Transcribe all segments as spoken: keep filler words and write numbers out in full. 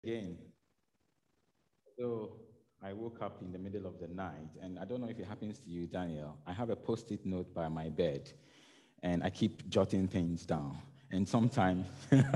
again. So I woke up in the middle of the night, and I don't know if it happens to you, Daniel. I have a post-it note by my bed, and I keep jotting things down. And sometimes,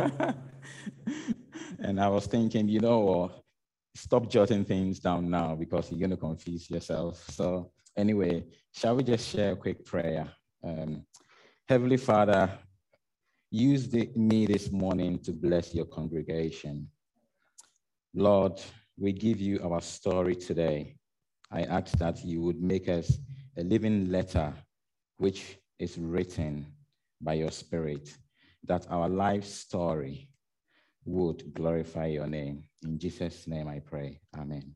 and I was thinking, you know what, stop jotting things down now because you're going to confuse yourself. So anyway, shall we just share a quick prayer? Um, Heavenly Father, use the, me this morning to bless your congregation. Lord, we give you our story today. I ask that you would make us a living letter which is written by your Spirit, that our life story would glorify your name. In Jesus' name I pray. Amen.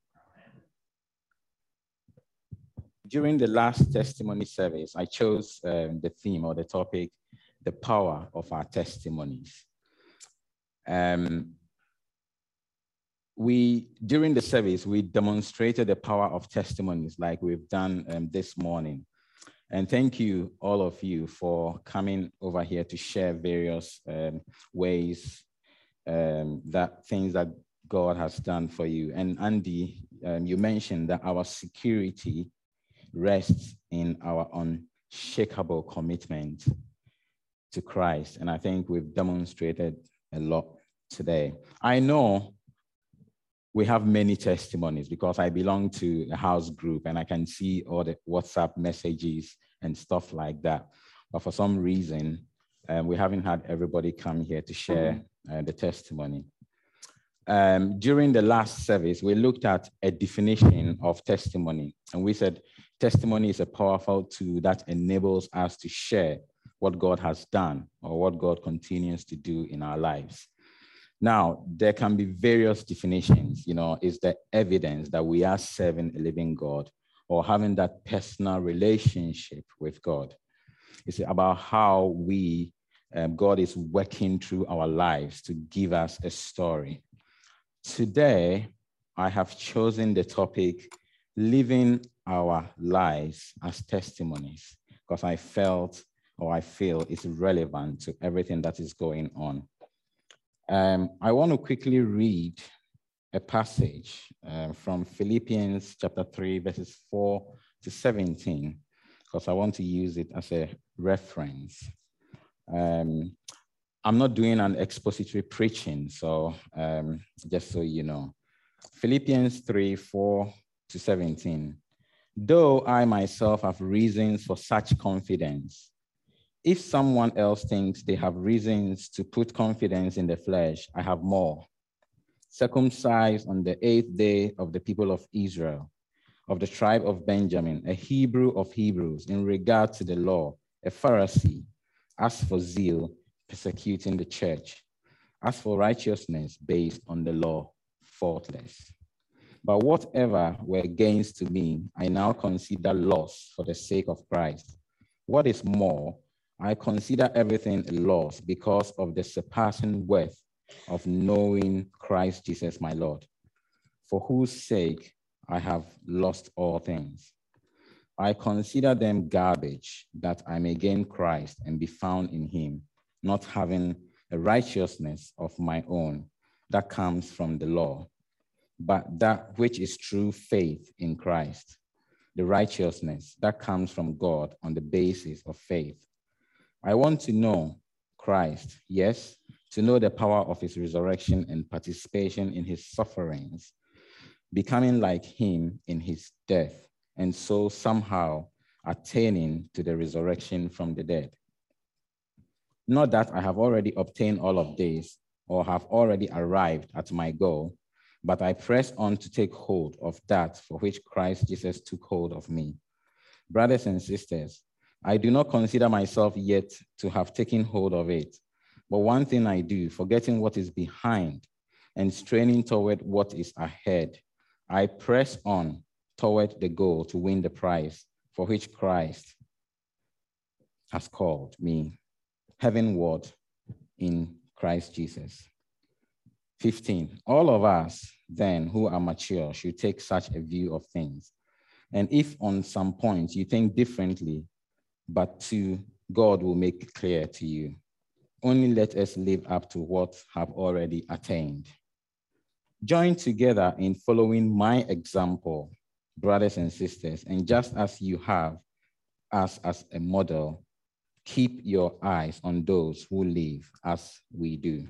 During the last testimony service, I chose um, the theme or the topic, the power of our testimonies. Um, we, during the service, we demonstrated the power of testimonies like we've done um, this morning. And thank you, all of you, for coming over here to share various um, ways um, that things that God has done for you. And Andy, um, you mentioned that our security rests in our unshakable commitment to Christ. And I think we've demonstrated a lot today. I know we have many testimonies because I belong to a house group and I can see all the WhatsApp messages and stuff like that. But for some reason, um, we haven't had everybody come here to share uh, the testimony. Um, during the last service, we looked at a definition of testimony. And we said testimony is a powerful tool that enables us to share what God has done or what God continues to do in our lives. Now, there can be various definitions. You know, is the evidence that we are serving a living God or having that personal relationship with God. It's about how we, um, God is working through our lives to give us a story. Today, I have chosen the topic, living our lives as testimonies, because I felt or I feel it's relevant to everything that is going on. Um, I want to quickly read a passage uh, from Philippians chapter three, verses four to seventeen, because I want to use it as a reference. Um, I'm not doing an expository preaching, so um, just so you know. Philippians three, four to seventeen. Though I myself have reasons for such confidence, if someone else thinks they have reasons to put confidence in the flesh, I have more. Circumcised on the eighth day of the people of Israel, of the tribe of Benjamin, a Hebrew of Hebrews, in regard to the law, a Pharisee, as for zeal, persecuting the church, as for righteousness based on the law, faultless. But whatever were gains to me, I now consider loss for the sake of Christ. What is more, I consider everything a loss because of the surpassing worth of knowing Christ Jesus my Lord, for whose sake I have lost all things. I consider them garbage, that I may gain Christ and be found in him, not having a righteousness of my own that comes from the law, but that which is true faith in Christ, the righteousness that comes from God on the basis of faith. I want to know Christ, yes, to know the power of his resurrection and participation in his sufferings, becoming like him in his death, and so somehow attaining to the resurrection from the dead. Not that I have already obtained all of this or have already arrived at my goal, but I press on to take hold of that for which Christ Jesus took hold of me. Brothers and sisters, I do not consider myself yet to have taken hold of it. But one thing I do, forgetting what is behind and straining toward what is ahead, I press on toward the goal to win the prize for which Christ has called me heavenward in Christ Jesus. fifteen. All of us, then, who are mature should take such a view of things. And if on some points you think differently, but to God will make it clear to you. Only let us live up to what have already attained. Join together in following my example, brothers and sisters, and just as you have us as a model, keep your eyes on those who live as we do.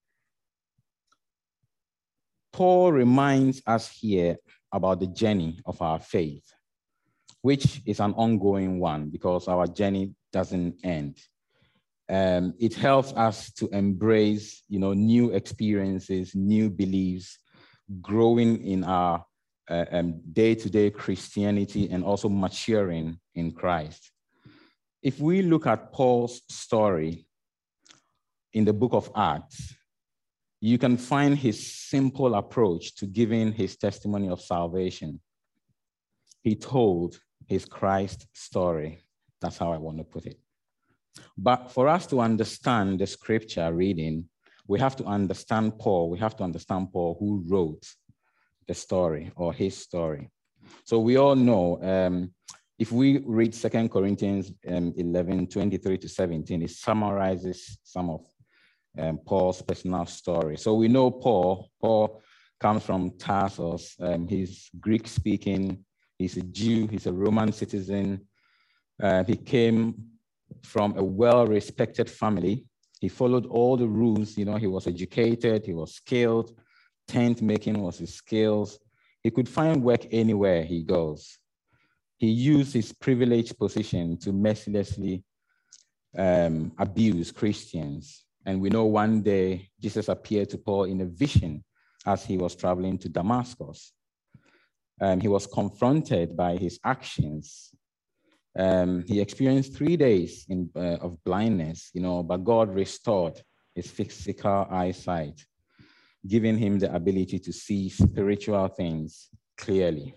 Paul reminds us here about the journey of our faith, which is an ongoing one because our journey doesn't end. Um, it helps us to embrace, you know, new experiences, new beliefs, growing in our uh, um, day-to-day Christianity, and also maturing in Christ. If we look at Paul's story in the book of Acts, you can find his simple approach to giving his testimony of salvation. He told his Christ story. That's how I want to put it. But for us to understand the scripture reading, we have to understand Paul. We have to understand Paul who wrote the story or his story. So we all know, um, if we read Second Corinthians um, eleven, twenty-three to seventeen, it summarizes some of um, Paul's personal story. So we know Paul, Paul comes from Tarsus. Um, he's Greek speaking. He's a Jew. He's a Roman citizen. Uh, he came from a well-respected family. He followed all the rules. You know, he was educated. He was skilled. Tent making was his skills. He could find work anywhere he goes. He used his privileged position to mercilessly um, abuse Christians. And we know one day Jesus appeared to Paul in a vision as he was traveling to Damascus. Um, he was confronted by his actions. Um, he experienced three days in, uh, of blindness, you know, but God restored his physical eyesight, giving him the ability to see spiritual things clearly.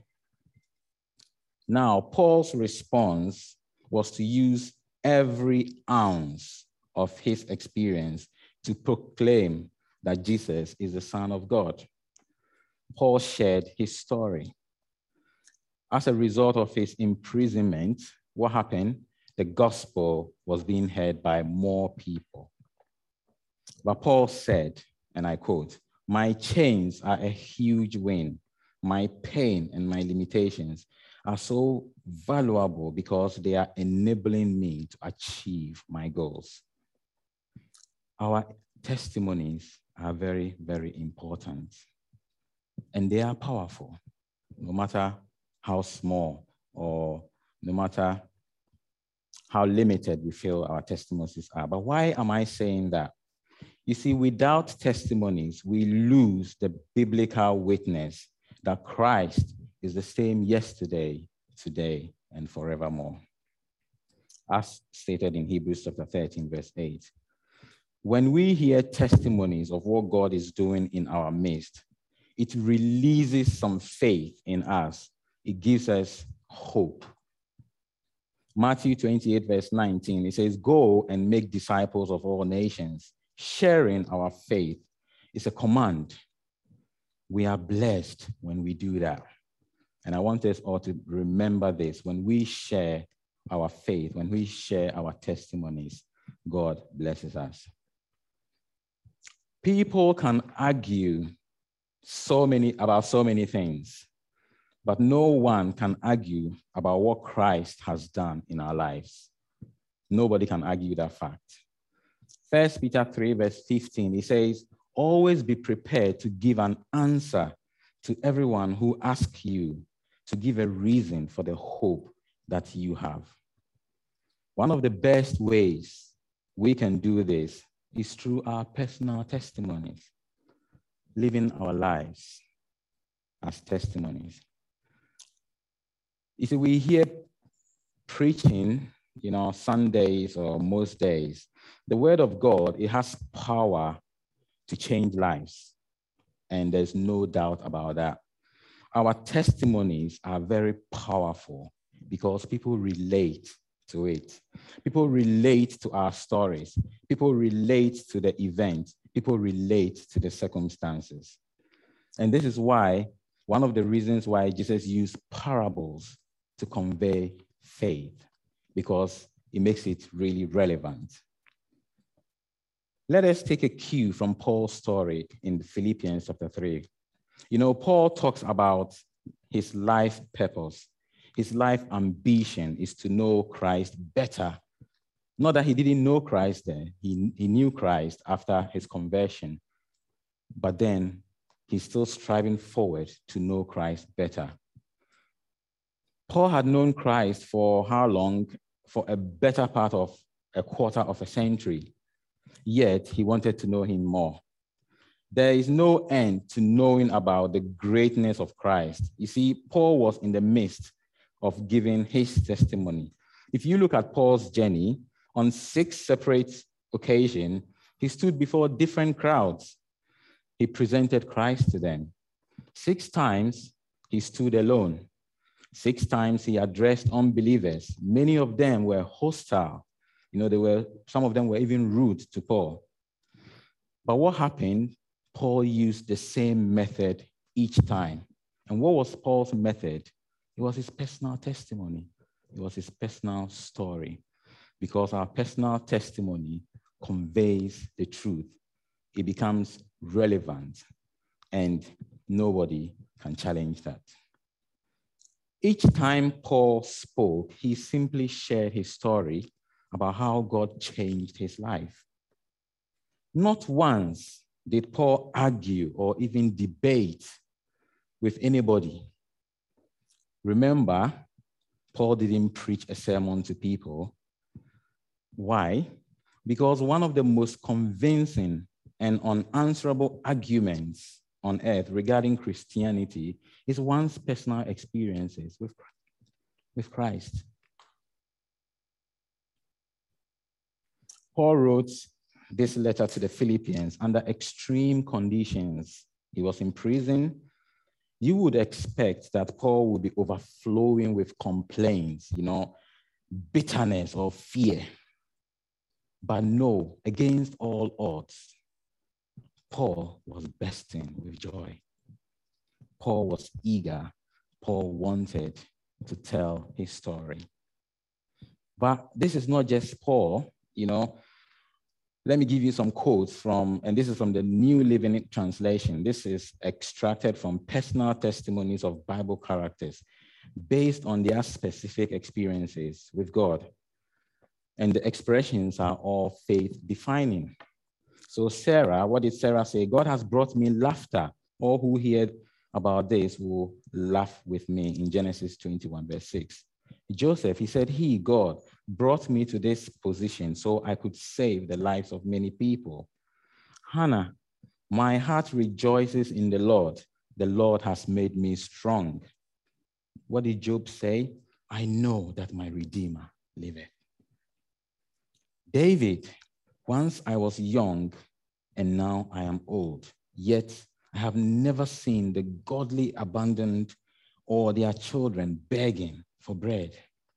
Now, Paul's response was to use every ounce of his experience to proclaim that Jesus is the Son of God. Paul shared his story. As a result of his imprisonment, what happened? The gospel was being heard by more people. But Paul said, and I quote, "My chains are a huge win. My pain and my limitations are so valuable because they are enabling me to achieve my goals." Our testimonies are very, very important, and they are powerful, no matter how small or no matter how limited we feel our testimonies are. But why am I saying that? You see, without testimonies, we lose the biblical witness that Christ is the same yesterday, today, and forevermore. As stated in Hebrews chapter thirteen, verse eight. When we hear testimonies of what God is doing in our midst, it releases some faith in us. It gives us hope. Matthew twenty-eight, verse nineteen, it says, "Go and make disciples of all nations." Sharing our faith is a command. We are blessed when we do that. And I want us all to remember this. When we share our faith, when we share our testimonies, God blesses us. People can argue so many about so many things, but no one can argue about what Christ has done in our lives. Nobody can argue that fact. First Peter three, verse fifteen, it says, "Always be prepared to give an answer to everyone who asks you to give a reason for the hope that you have." One of the best ways we can do this is through our personal testimonies, living our lives as testimonies. You see, we hear preaching, you know, Sundays or most days. The word of God, it has power to change lives. And there's no doubt about that. Our testimonies are very powerful because people relate to it. People relate to our stories. People relate to the event. People relate to the circumstances. And this is why, one of the reasons why Jesus used parables to convey faith, because it makes it really relevant. Let us take a cue from Paul's story in Philippians chapter three. You know, Paul talks about his life purpose. His life ambition is to know Christ better. Not that he didn't know Christ then, he, he knew Christ after his conversion, but then he's still striving forward to know Christ better. Paul had known Christ for how long? For a better part of a quarter of a century, yet he wanted to know him more. There is no end to knowing about the greatness of Christ. You see, Paul was in the midst of giving his testimony. If you look at Paul's journey, on six separate occasions, he stood before different crowds. He presented Christ to them. Six times, he stood alone. Six times, he addressed unbelievers. Many of them were hostile. You know, they were, some of them were even rude to Paul. But what happened? Paul used the same method each time. And what was Paul's method? It was his personal testimony. It was his personal story. Because our personal testimony conveys the truth. It becomes relevant, and nobody can challenge that. Each time Paul spoke, he simply shared his story about how God changed his life. Not once did Paul argue or even debate with anybody. Remember, Paul didn't preach a sermon to people. Why? Because one of the most convincing and unanswerable arguments on earth regarding Christianity is one's personal experiences with, with Christ. Paul wrote this letter to the Philippians under extreme conditions. He was in prison. You would expect that Paul would be overflowing with complaints, you know, bitterness or fear. But no, against all odds, Paul was bursting with joy. Paul was eager. Paul wanted to tell his story. But this is not just Paul, you know. Let me give you some quotes from, and this is from the New Living Translation. This is extracted from personal testimonies of Bible characters based on their specific experiences with God. And the expressions are all faith-defining. So Sarah, what did Sarah say? God has brought me laughter. All who heard about this will laugh with me in Genesis twenty-one, verse six. Joseph, he said, he, God, brought me to this position so I could save the lives of many people. Hannah, my heart rejoices in the Lord. The Lord has made me strong. What did Job say? I know that my Redeemer liveth. David, once I was young and now I am old, yet I have never seen the godly abandoned or their children begging for bread.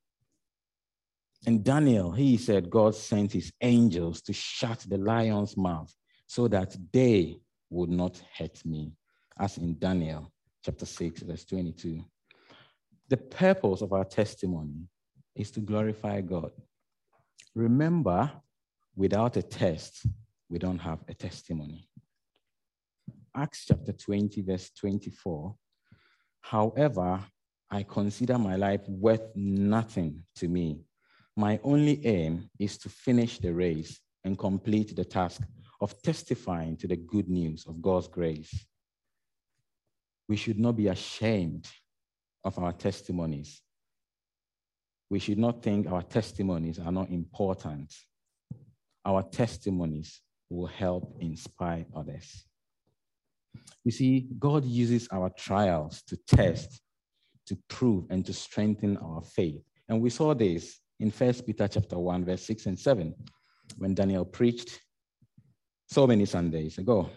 And Daniel, he said, God sent his angels to shut the lion's mouth so that they would not hurt me, as in Daniel chapter six, verse twenty-two. The purpose of our testimony is to glorify God. Remember, without a test, we don't have a testimony. Acts chapter twenty, verse twenty-four. However, I consider my life worth nothing to me. My only aim is to finish the race and complete the task of testifying to the good news of God's grace. We should not be ashamed of our testimonies. We should not think our testimonies are not important. Our testimonies will help inspire others. You see, God uses our trials to test, to prove, and to strengthen our faith. And we saw this in First Peter chapter one, verse six and seven, when Daniel preached so many Sundays ago.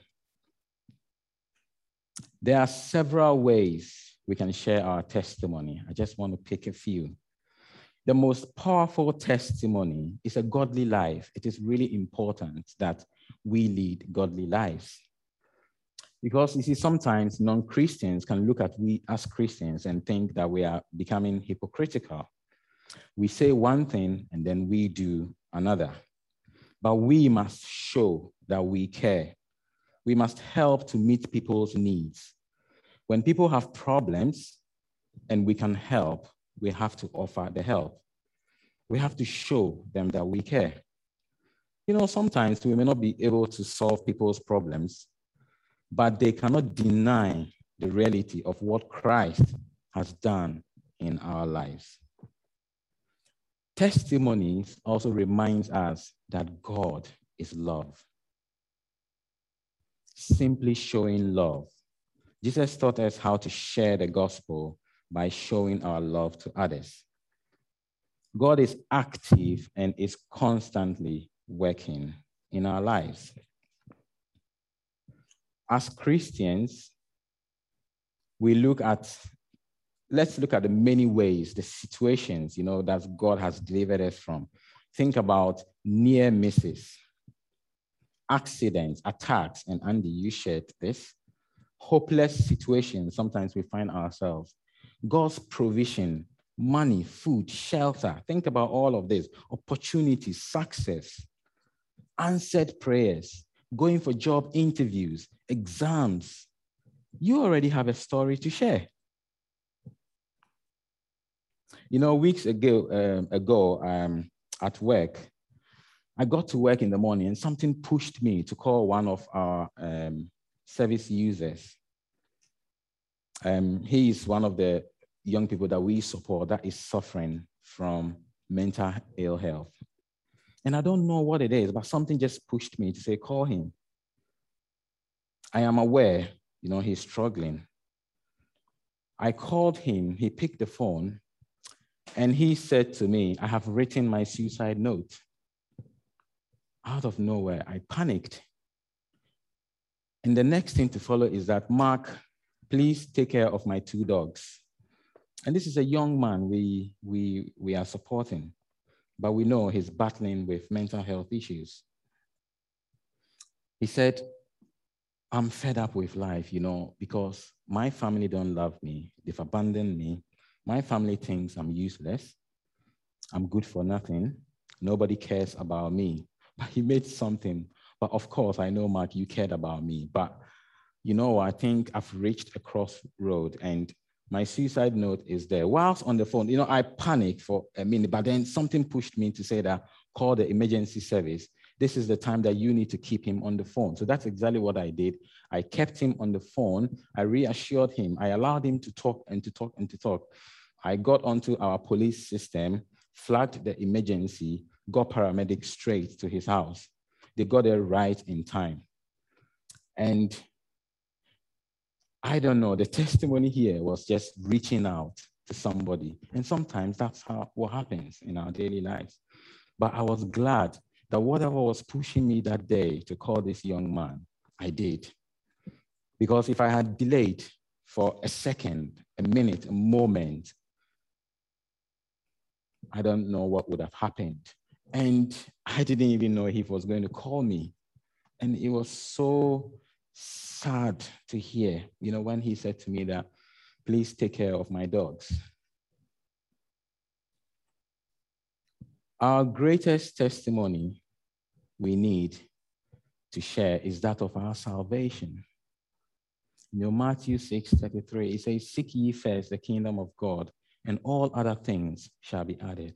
There are several ways we can share our testimony. I just want to pick a few. The most powerful testimony is a godly life. It is really important that we lead godly lives. Because you see, sometimes non-Christians can look at we as Christians and think that we are becoming hypocritical. We say one thing and then we do another. But we must show that we care. We must help to meet people's needs. When people have problems and we can help, we have to offer the help. We have to show them that we care. You know, sometimes we may not be able to solve people's problems, but they cannot deny the reality of what Christ has done in our lives. Testimonies also reminds us that God is love. Simply showing love. Jesus taught us how to share the gospel by showing our love to others. God is active and is constantly working in our lives. As Christians, we look at, let's look at the many ways, the situations, you know, that God has delivered us from. Think about near misses, accidents, attacks, and Andy, you shared this. Hopeless situations, sometimes we find ourselves. God's provision, money, food, shelter. Think about all of this. Opportunities, success, answered prayers, going for job interviews, exams. You already have a story to share. You know, weeks ago, um, ago um, at work, I got to work in the morning and something pushed me to call one of our um, service users. Um, he is one of the young people that we support that is suffering from mental ill health. And I don't know what it is, but something just pushed me to say, call him. I am aware, you know, he's struggling. I called him, he picked the phone, and he said to me, I have written my suicide note. Out of nowhere, I panicked. And the next thing to follow is that, Mark, please take care of my two dogs. And this is a young man we, we, we are supporting, but we know he's battling with mental health issues. He said, I'm fed up with life, you know, because my family don't love me. They've abandoned me. My family thinks I'm useless. I'm good for nothing. Nobody cares about me. But he made something. But of course, I know, Mark, you cared about me. But, you know, I think I've reached a crossroad and my suicide note is there. Whilst on the phone, you know, I panicked for a minute, but then something pushed me to say that, call the emergency service. This is the time that you need to keep him on the phone. So that's exactly what I did. I kept him on the phone. I reassured him. I allowed him to talk and to talk and to talk. I got onto our police system, flagged the emergency, got paramedics straight to his house. They got there right in time. And I don't know, the testimony here was just reaching out to somebody. And sometimes that's how what happens in our daily lives. But I was glad that whatever was pushing me that day to call this young man, I did. Because if I had delayed for a second, a minute, a moment, I don't know what would have happened. And I didn't even know if he was going to call me. And it was so sad to hear, you know, when he said to me that, please take care of my dogs. Our greatest testimony we need to share is that of our salvation. You know, Matthew six thirty-three, it says, seek ye first the kingdom of God, and all other things shall be added.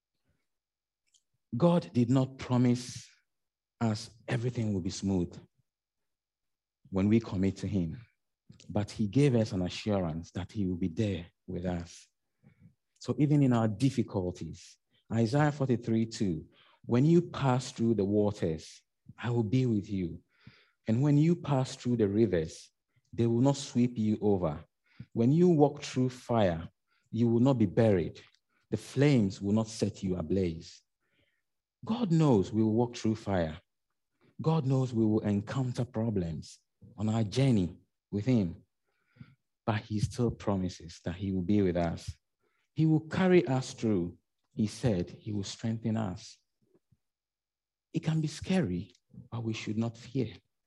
God did not promise us everything will be smooth when we commit to him, but he gave us an assurance that he will be there with us. So even in our difficulties, Isaiah forty-three two, when you pass through the waters, I will be with you. And when you pass through the rivers, they will not sweep you over. When you walk through fire, you will not be buried. The flames will not set you ablaze. God knows we will walk through fire. God knows we will encounter problems on our journey with him. But he still promises that he will be with us. He will carry us through. He said he will strengthen us. It can be scary, but we should not fear.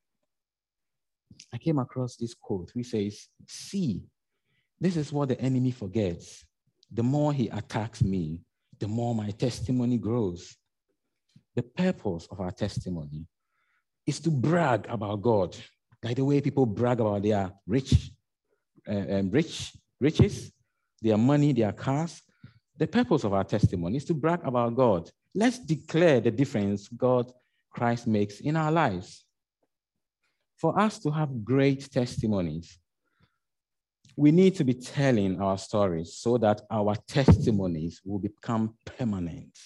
I came across this quote which says, see, this is what the enemy forgets. The more he attacks me, the more my testimony grows. The purpose of our testimony is to brag about God, like the way people brag about their rich, uh, um, rich, riches, their money, their cars. The purpose of our testimony is to brag about God. Let's declare the difference God, Christ makes in our lives. For us to have great testimonies, we need to be telling our stories so that our testimonies will become permanent.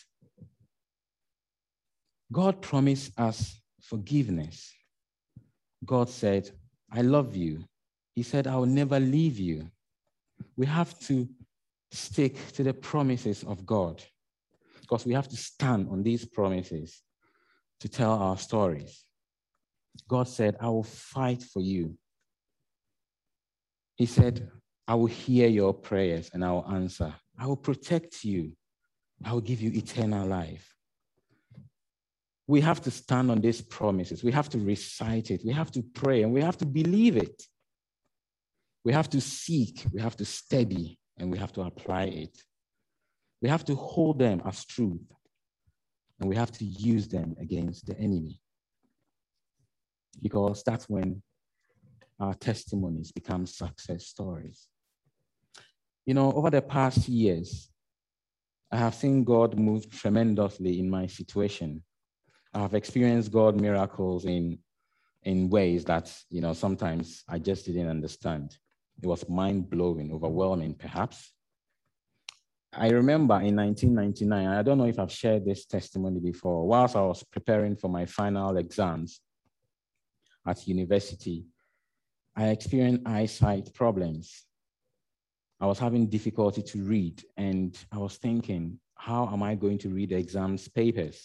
God promised us forgiveness. God said, I love you. He said, I will never leave you. We have to stick to the promises of God because we have to stand on these promises to tell our stories. God said, I will fight for you. He said, I will hear your prayers and I will answer. I will protect you. I will give you eternal life. We have to stand on these promises. We have to recite it. We have to pray and we have to believe it. We have to seek, we have to study, and we have to apply it. We have to hold them as truth, and we have to use them against the enemy. Because that's when our testimonies become success stories. You know, over the past years, I have seen God move tremendously in my situation. I have experienced God miracles in, in ways that, you know, sometimes I just didn't understand. It was mind-blowing, overwhelming, perhaps. I remember in nineteen ninety-nine, I don't know if I've shared this testimony before, whilst I was preparing for my final exams at university, I experienced eyesight problems. I was having difficulty to read, and I was thinking, how am I going to read the exams papers?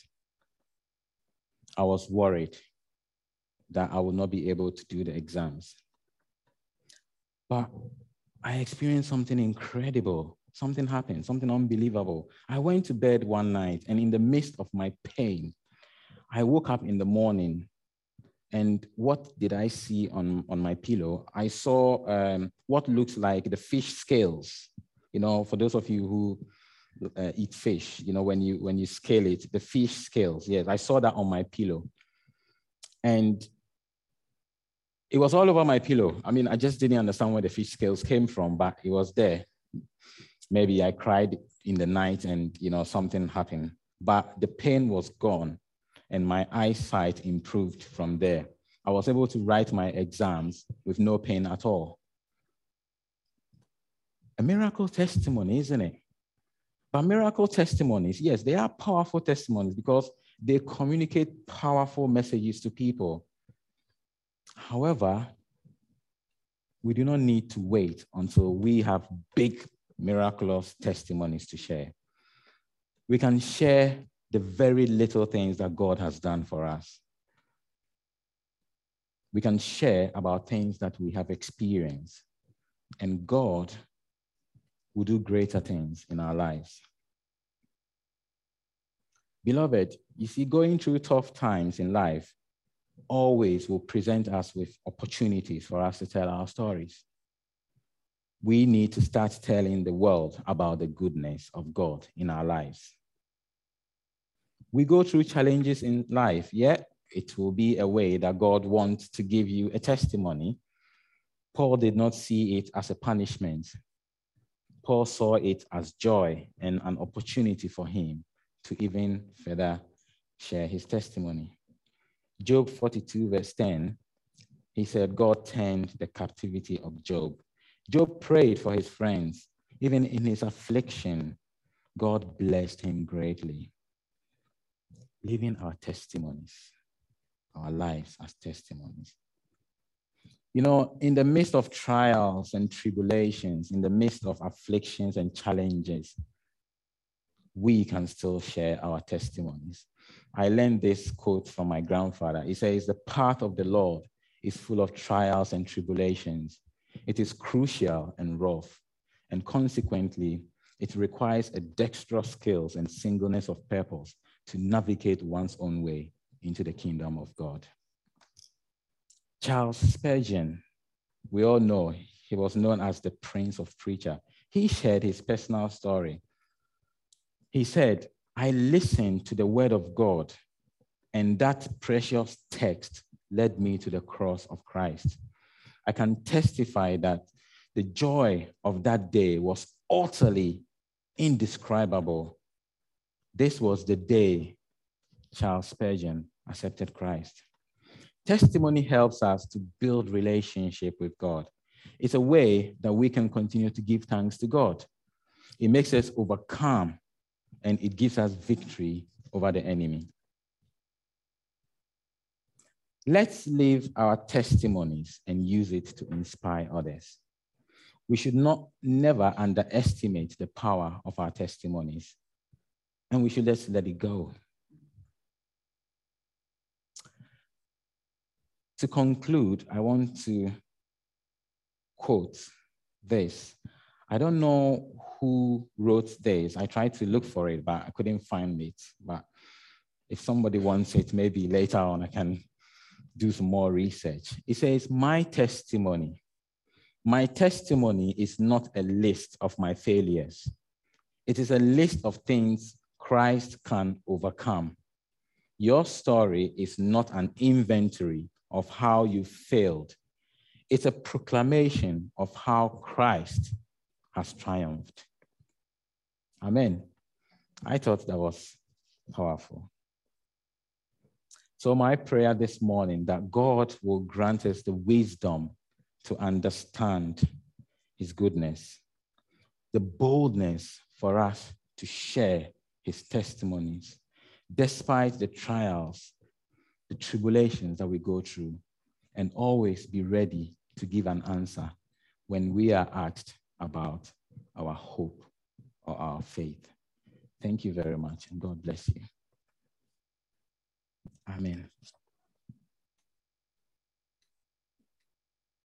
I was worried that I would not be able to do the exams. But I experienced something incredible. Something happened, something unbelievable. I went to bed one night, and in the midst of my pain, I woke up in the morning, and what did I see on, on my pillow? I saw um, what looks like the fish scales. You know, for those of you who uh, eat fish, you know, when you, when you scale it, the fish scales. Yes, I saw that on my pillow. And it was all over my pillow. I mean, I just didn't understand where the fish scales came from, but it was there. Maybe I cried in the night and, you know, something happened, but the pain was gone and my eyesight improved from there. I was able to write my exams with no pain at all. A miracle testimony, isn't it? But miracle testimonies, yes, they are powerful testimonies because they communicate powerful messages to people. However, we do not need to wait until we have big, miraculous testimonies to share. We can share the very little things that God has done for us. We can share about things that we have experienced, and God will do greater things in our lives. Beloved, you see, going through tough times in life always will present us with opportunities for us to tell our stories. We need to start telling the world about the goodness of God in our lives. We go through challenges in life, yet it will be a way that God wants to give you a testimony. Paul did not see it as a punishment. Paul saw it as joy and an opportunity for him to even further share his testimony. Job forty-two, verse ten, he said, God turned the captivity of Job. Job prayed for his friends. Even in his affliction, God blessed him greatly. Living our testimonies, our lives as testimonies. You know, in the midst of trials and tribulations, in the midst of afflictions and challenges, we can still share our testimonies. I learned this quote from my grandfather. He says, the path of the Lord is full of trials and tribulations. It is crucial and rough, and consequently, it requires a dexterous skills and singleness of purpose to navigate one's own way into the kingdom of God. Charles Spurgeon, we all know, he was known as the Prince of Preacher. He shared his personal story. He said, I listened to the word of God, and that precious text led me to the cross of Christ. I can testify that The joy of that day was utterly indescribable. This was the day Charles Spurgeon accepted Christ. Testimony helps us to build relationship with God. It's a way that we can continue to give thanks to God. It makes us overcome, and it gives us victory over the enemy. Let's live our testimonies and use it to inspire others. We should not never underestimate the power of our testimonies, and we should just let it go. To conclude, I want to quote this. I don't know who wrote this. I tried to look for it, but I couldn't find it. But if somebody wants it, maybe later on I can do some more research. It says, my testimony. My testimony is not a list of my failures. It is a list of things Christ can overcome. Your story is not an inventory of how you failed. It's a proclamation of how Christ has triumphed. Amen. I thought that was powerful. So my prayer this morning, that God will grant us the wisdom to understand his goodness, the boldness for us to share his testimonies, despite the trials, the tribulations that we go through, and always be ready to give an answer when we are asked about our hope or our faith. Thank you very much, and God bless you. Amen.